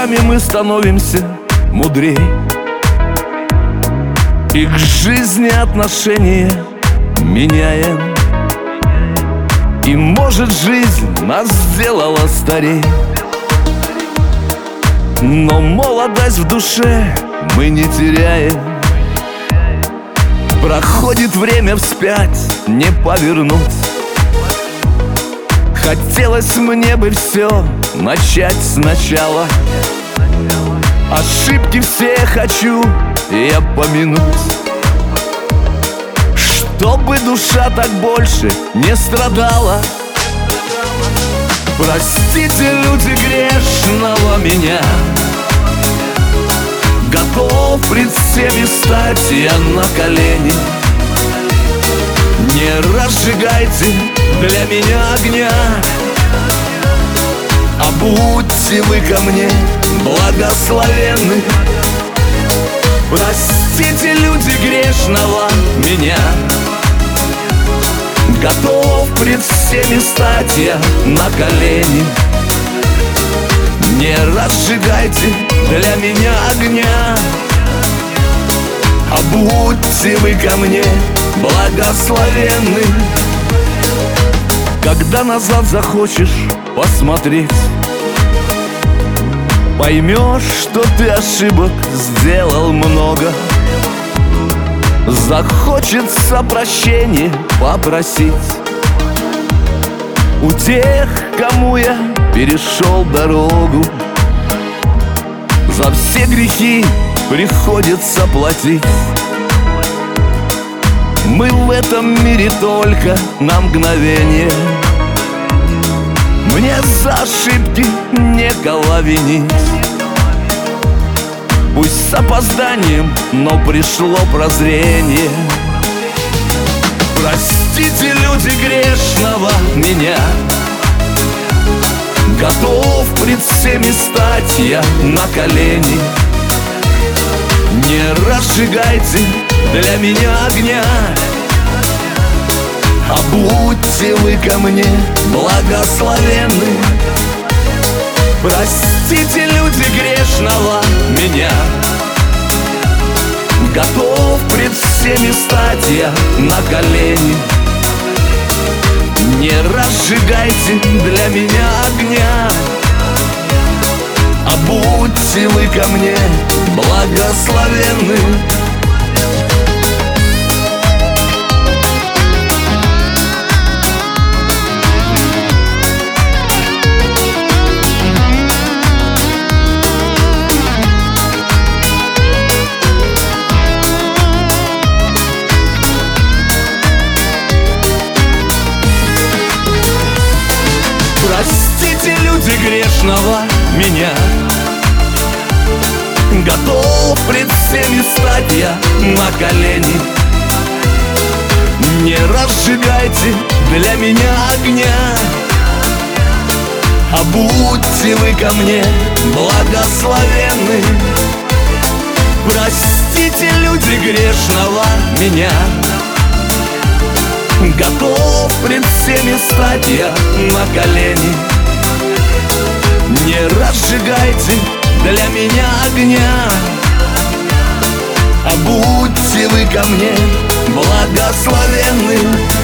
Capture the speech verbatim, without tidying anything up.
годами мы становимся мудрей, и к жизни отношения меняем. И может жизнь нас сделала старей, но молодость в душе мы не теряем. Проходит время вспять, не повернуть. Хотелось мне бы все начать сначала. Ошибки все хочу я помянуть, чтобы душа так больше не страдала. Простите, люди, грешного меня, готов пред всеми стать я на колени. Не разжигайте для меня огня, а будьте вы ко мне благословенны. Простите, люди, грешного меня, готов пред всеми стать я на колени. Не разжигайте для меня огня, а будьте вы ко мне благословенны. Когда назад захочешь посмотреть, поймешь, что ты ошибок сделал много. Захочется прощения попросить у тех, кому я перешел дорогу. За все грехи приходится платить. Мы в этом мире только на мгновение. Мне за ошибки некого винить. Пусть с опозданием, но пришло прозрение. Простите, люди, грешного меня, готов пред всеми стать я на колени. Не разжигайте для меня огня, а будьте вы ко мне благословенны. Простите, люди, грешного меня, готов пред всеми стать я на колени. Не разжигайте для меня огня, а будьте вы ко мне благословенны. Простите, люди, грешного меня, готов пред всеми стать я на колени. Не разжигайте для меня огня, а будьте вы ко мне благословенны. Простите, люди, грешного меня, готов пред всеми стать я на колени. Не разжигайте для меня огня, а будьте вы ко мне благословенны.